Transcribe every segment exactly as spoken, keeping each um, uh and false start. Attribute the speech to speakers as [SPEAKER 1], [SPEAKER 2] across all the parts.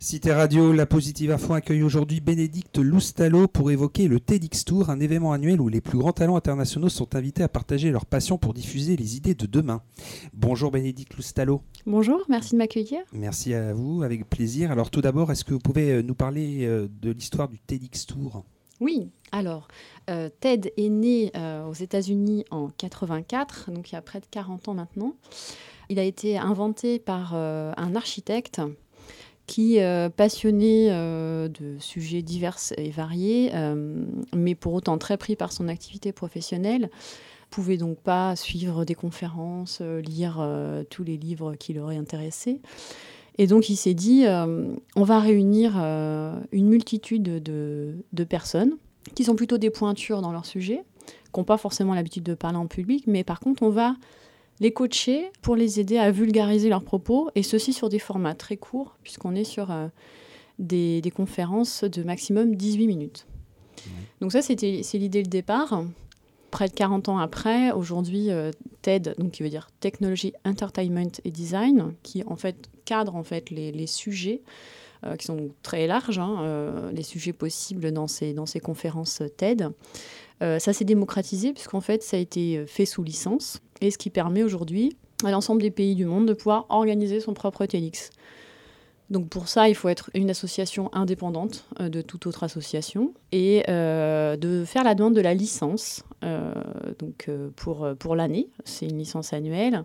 [SPEAKER 1] Cité Radio, la Positive Info accueille aujourd'hui Bénédicte Loustalot pour évoquer le TEDx Tour, un événement annuel où les plus grands talents internationaux sont invités à partager leur passion pour diffuser les idées de demain. Bonjour Bénédicte Loustalot.
[SPEAKER 2] Bonjour, merci de m'accueillir.
[SPEAKER 1] Merci à vous, avec plaisir. Alors tout d'abord, est-ce que vous pouvez nous parler de l'histoire du TEDx Tour ?
[SPEAKER 2] Oui, alors euh, TED est né euh, aux États-Unis en quatre-vingt-quatre, donc il y a près de quarante ans maintenant. Il a été inventé par euh, un architecte qui, euh, passionné euh, de sujets divers et variés, euh, mais pour autant très pris par son activité professionnelle, pouvait donc pas suivre des conférences, euh, lire euh, tous les livres qui l'auraient intéressé. Et donc il s'est dit, euh, on va réunir euh, une multitude de, de personnes qui sont plutôt des pointures dans leur sujet, qui n'ont pas forcément l'habitude de parler en public, mais par contre on va les coacher pour les aider à vulgariser leurs propos, et ceci sur des formats très courts, puisqu'on est sur euh, des, des conférences de maximum dix-huit minutes. Mmh. Donc ça, c'était, c'est l'idée de départ. Près de quarante ans après, aujourd'hui, euh, TED, donc qui veut dire Technology, Entertainment et Design, qui en fait cadre en fait, les, les sujets, euh, qui sont très larges, hein, euh, les sujets possibles dans ces, dans ces conférences TED. Euh, ça s'est démocratisé, puisqu'en fait, ça a été fait sous licence, et ce qui permet aujourd'hui à l'ensemble des pays du monde de pouvoir organiser son propre TEDx. Donc pour ça, il faut être une association indépendante euh, de toute autre association et euh, de faire la demande de la licence euh, donc, euh, pour, pour l'année. C'est une licence annuelle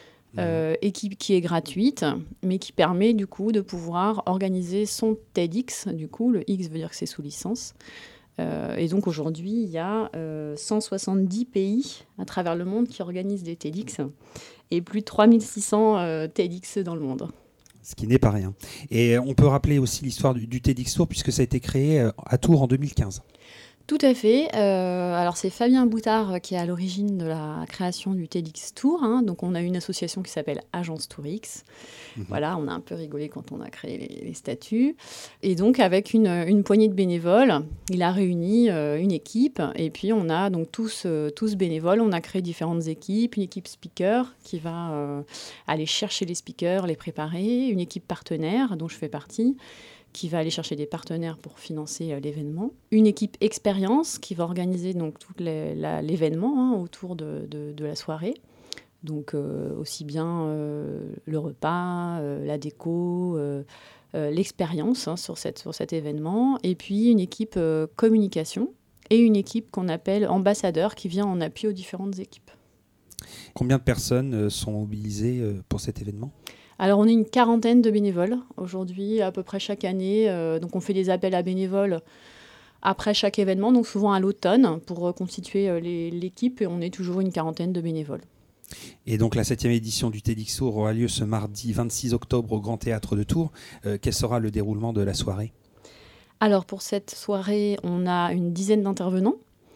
[SPEAKER 2] euh, et qui, qui est gratuite, mais qui permet du coup de pouvoir organiser son TEDx. Du coup, le X veut dire que c'est sous licence. Euh, et donc aujourd'hui, il y a euh, cent soixante-dix pays à travers le monde qui organisent des TEDx et plus de trois mille six cents euh, TEDx dans le monde.
[SPEAKER 1] Ce qui n'est pas rien. Et on peut rappeler aussi l'histoire du, du TEDx Tour, puisque ça a été créé à Tours en deux mille quinze.
[SPEAKER 2] Tout à fait. Euh, alors, c'est Fabien Boutard qui est à l'origine de la création du TEDx Tour. Hein. Donc, on a une association qui s'appelle Agence Tourix. Mmh. Voilà, on a un peu rigolé quand on a créé les, les statuts. Et donc, avec une, une poignée de bénévoles, il a réuni euh, une équipe. Et puis, on a donc tous, euh, tous bénévoles. On a créé différentes équipes. Une équipe speaker qui va euh, aller chercher les speakers, les préparer. Une équipe partenaire, dont je fais partie, qui va aller chercher des partenaires pour financer euh, l'événement. Une équipe expérience qui va organiser donc tout les, la, l'événement hein, autour de, de, de la soirée. Donc euh, aussi bien euh, le repas, euh, la déco, euh, euh, l'expérience hein, sur, cette, sur cet événement. Et puis une équipe euh, communication et une équipe qu'on appelle ambassadeur qui vient en appui aux différentes équipes.
[SPEAKER 1] Combien de personnes sont mobilisées pour cet événement ?
[SPEAKER 2] Alors, on est une quarantaine de bénévoles aujourd'hui, à peu près chaque année. Euh, donc, on fait des appels à bénévoles après chaque événement, donc souvent à l'automne, pour euh, constituer euh, les, l'équipe. Et on est toujours une quarantaine de bénévoles.
[SPEAKER 1] Et donc, la septième édition du TEDx Tour aura lieu ce mardi vingt-six octobre au Grand Théâtre de Tours. Euh, quel sera le déroulement de la soirée ?
[SPEAKER 2] Alors, pour cette soirée, on a une dizaine d'intervenants.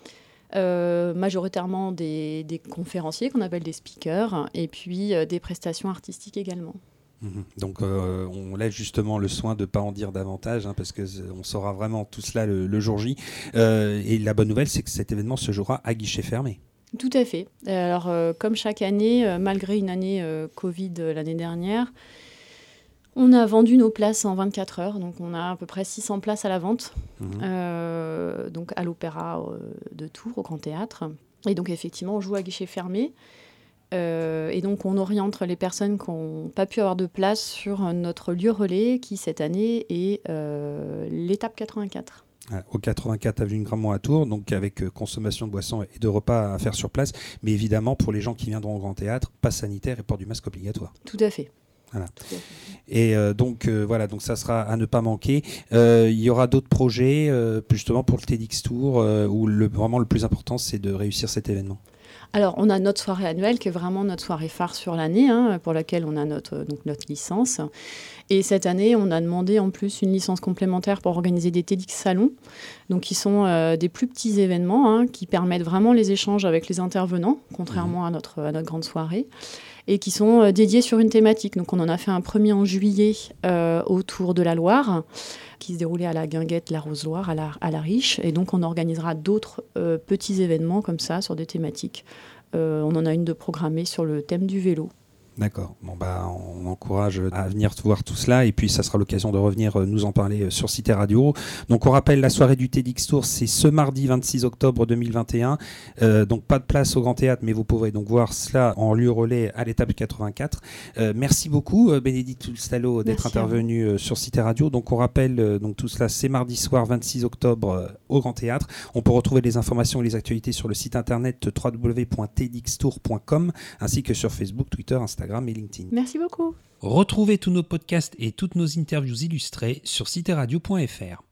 [SPEAKER 2] Euh, majoritairement des, des conférenciers qu'on appelle des speakers, et puis euh, des prestations artistiques également.
[SPEAKER 1] Donc euh, on laisse justement le soin de ne pas en dire davantage, hein, parce qu'on saura vraiment tout cela le, le jour J. Euh, et la bonne nouvelle, c'est que cet événement se jouera à guichet fermé.
[SPEAKER 2] Tout à fait. Alors euh, comme chaque année, euh, malgré une année euh, Covid euh, l'année dernière, on a vendu nos places en vingt-quatre heures, donc on a à peu près six cents places à la vente, mmh. euh, donc à l'Opéra euh, de Tours, au Grand Théâtre. Et donc effectivement, on joue à guichet fermé. Euh, et donc on oriente les personnes qui n'ont pas pu avoir de place sur notre lieu relais, qui cette année est euh, l'étape quatre-vingt-quatre.
[SPEAKER 1] Au quatre-vingt-quatre avenue Gramont à Tours, donc avec euh, consommation de boissons et de repas à faire sur place. Mais évidemment, pour les gens qui viendront au Grand Théâtre, passe sanitaire et port du masque obligatoire.
[SPEAKER 2] Tout à fait.
[SPEAKER 1] Voilà. Et euh, donc euh, voilà, donc ça sera à ne pas manquer. Euh, il y aura d'autres projets euh, justement pour le TEDx Tour euh, où le, vraiment le plus important c'est de réussir cet événement.
[SPEAKER 2] Alors on a notre soirée annuelle qui est vraiment notre soirée phare sur l'année, hein, pour laquelle on a notre, donc notre licence. Et cette année, on a demandé en plus une licence complémentaire pour organiser des TEDx salons, donc qui sont euh, des plus petits événements hein, qui permettent vraiment les échanges avec les intervenants, contrairement mmh. à notre, à notre grande soirée, et qui sont euh, dédiés sur une thématique. Donc on en a fait un premier en juillet euh, autour de la Loire, qui se déroulait à la Guinguette, la Rose-Loire, à la, à la Riche. Et donc on organisera d'autres euh, petits événements comme ça sur des thématiques. Euh, on en a une de programmée sur le thème du vélo.
[SPEAKER 1] D'accord. Bon, bah, on encourage à venir voir tout cela et puis ça sera l'occasion de revenir nous en parler sur Cité Radio. Donc on rappelle, la soirée du TEDx Tour, c'est ce mardi vingt-six octobre deux mille vingt et un. Euh, donc pas de place au Grand Théâtre, mais vous pourrez donc voir cela en lieu relais à l'étape quatre-vingt-quatre. Euh, merci beaucoup Bénédicte Loustalot d'être intervenue sur Cité Radio. Donc on rappelle, euh, donc tout cela, c'est mardi soir vingt-six octobre euh, au Grand Théâtre. On peut retrouver les informations et les actualités sur le site internet w w w point t d x tour point com ainsi que sur Facebook, Twitter, Instagram et LinkedIn.
[SPEAKER 2] Merci beaucoup.
[SPEAKER 1] Retrouvez tous nos podcasts et toutes nos interviews illustrées sur cité radio point f r.